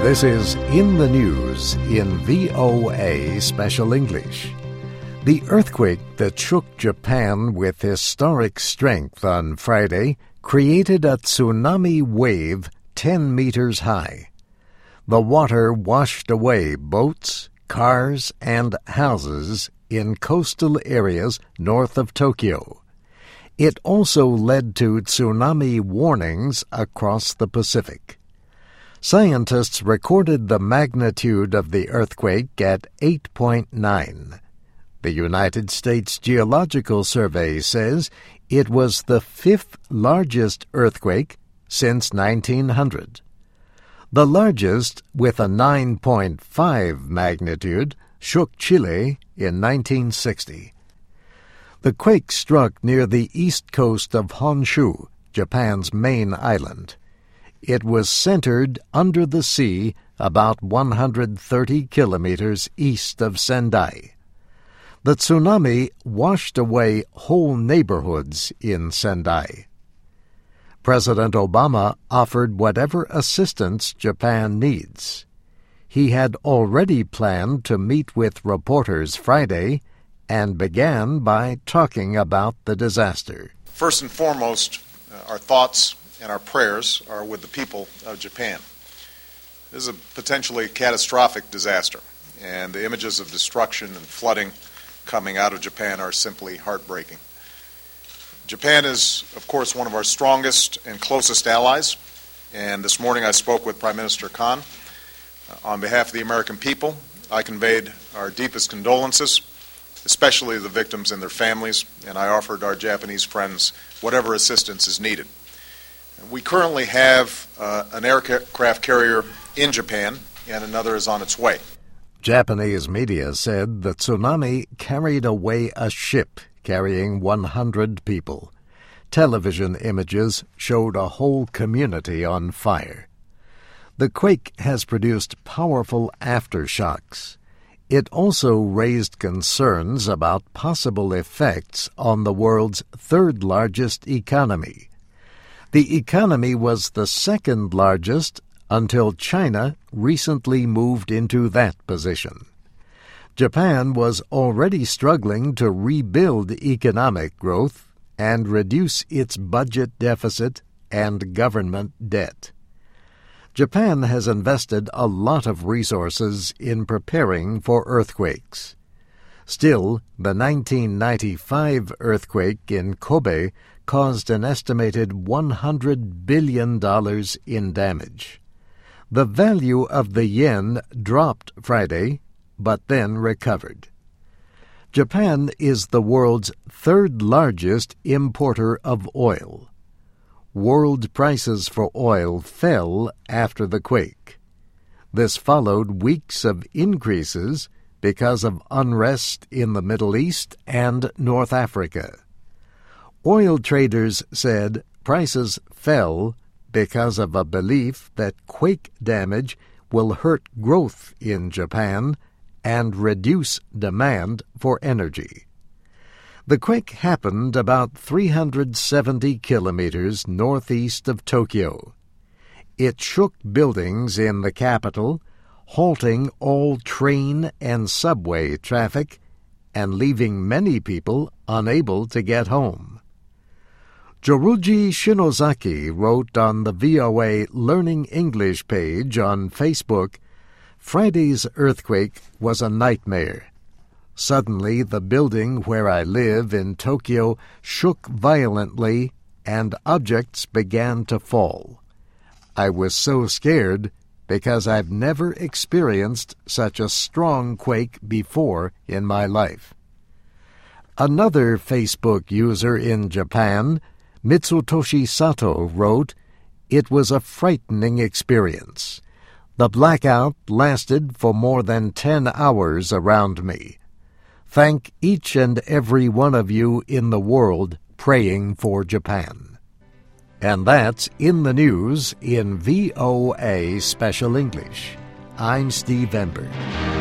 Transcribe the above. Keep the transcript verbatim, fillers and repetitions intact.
This is In the News in V O A Special English. The earthquake that shook Japan with historic strength on Friday created a tsunami wave ten meters high. The water washed away boats, cars, and houses in coastal areas north of Tokyo. It also led to tsunami warnings across the Pacific. Scientists recorded the magnitude of the earthquake at eight point nine. The United States Geological Survey says it was the fifth largest earthquake since nineteen hundred. The largest, with a nine point five magnitude, shook Chile in nineteen sixty. The quake struck near the east coast of Honshu, Japan's main island. It was centered under the sea about one hundred thirty kilometers east of Sendai. The tsunami washed away whole neighborhoods in Sendai. President Obama offered whatever assistance Japan needs. He had already planned to meet with reporters Friday and began by talking about the disaster. First and foremost, uh, our thoughts and our prayers are with the people of Japan. This is a potentially catastrophic disaster, and the images of destruction and flooding coming out of Japan are simply heartbreaking. Japan is, of course, one of our strongest and closest allies, and this morning I spoke with Prime Minister Kan. Uh, on behalf of the American people, I conveyed our deepest condolences, especially the victims and their families, and I offered our Japanese friends whatever assistance is needed. We currently have uh, an aircraft carrier in Japan, and another is on its way. Japanese media said the tsunami carried away a ship carrying one hundred people. Television images showed a whole community on fire. The quake has produced powerful aftershocks. It also raised concerns about possible effects on the world's third-largest economy. The economy was the second largest until China recently moved into that position. Japan was already struggling to rebuild economic growth and reduce its budget deficit and government debt. Japan has invested a lot of resources in preparing for earthquakes. Still, the nineteen ninety-five earthquake in Kobe caused an estimated one hundred billion dollars in damage. The value of the yen dropped Friday, but then recovered. Japan is the world's third-largest importer of oil. World prices for oil fell after the quake. This followed weeks of increases because of unrest in the Middle East and North Africa. Oil traders said prices fell because of a belief that quake damage will hurt growth in Japan and reduce demand for energy. The quake happened about three hundred seventy kilometers northeast of Tokyo. It shook buildings in the capital, halting all train and subway traffic and leaving many people unable to get home. Joruji Shinozaki wrote on the V O A Learning English page on Facebook, "Friday's earthquake was a nightmare. Suddenly the building where I live in Tokyo shook violently and objects began to fall. I was so scared because I've never experienced such a strong quake before in my life." Another Facebook user in Japan, Mitsutoshi Sato, wrote, "It was a frightening experience. The blackout lasted for more than ten hours around me. Thank each and every one of you in the world praying for Japan." And that's In the News in V O A Special English. I'm Steve Ember.